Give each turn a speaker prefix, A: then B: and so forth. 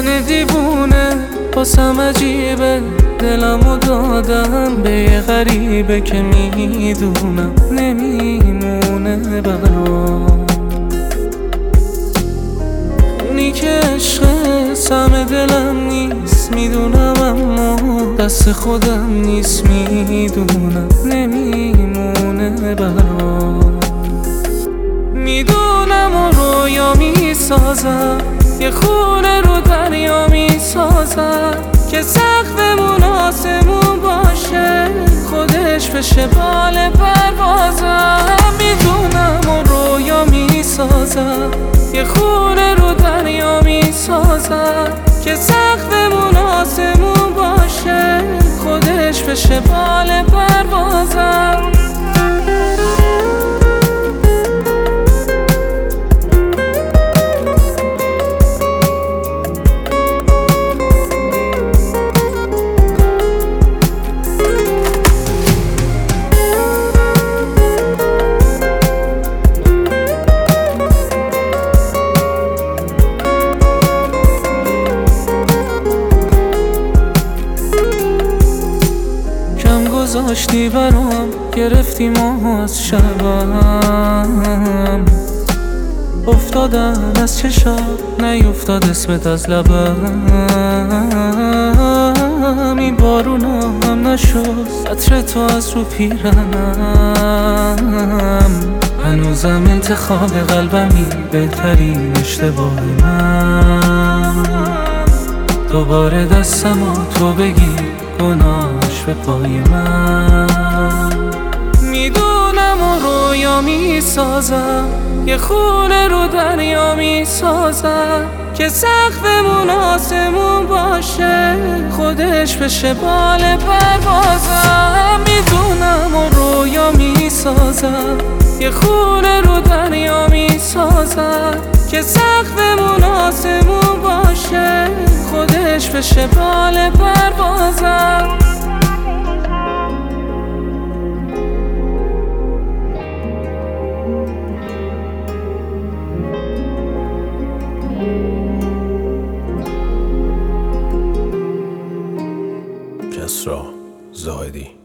A: من دیوونه باسم عجیبه، دلمو دادم به یه غریبه که میدونم نمیمونه برام. اونی که عشق سم دلم نیست میدونم، اما دست خودم نیست میدونم نمیمونه برام. میدونم و رویا میسازم، یه خونه رو دریا میسازم که سقفمون آسمون باشه، خودش بشه بال پروازم. میدونم و رویا میسازم، یه خونه رو دریا میسازم که سقفمون آسمون باشه، خودش بشه بال پروازم. گذاشتی برام، گرفتی ماهو از شبم، افتادم از چشات نیفتاد اسمت از لبم. این بارونا هم نشد عطر تو از رو پیرنم، هنوزم انتخاب قلبمی بهترین اشتباه من. دوباره دستمو تو بگیر گناهش به پای من. میدونم و رویا میسازم، یه خونه رو دریا میسازم که سقفمون آسمون باشه، خودش بشه بال پروازم. میدونم و رویا میسازم، یه خونه رو دریا میسازم که سقفمون آسمون باشه، خودش بشه بال پروازم.
B: کسری زاهدی.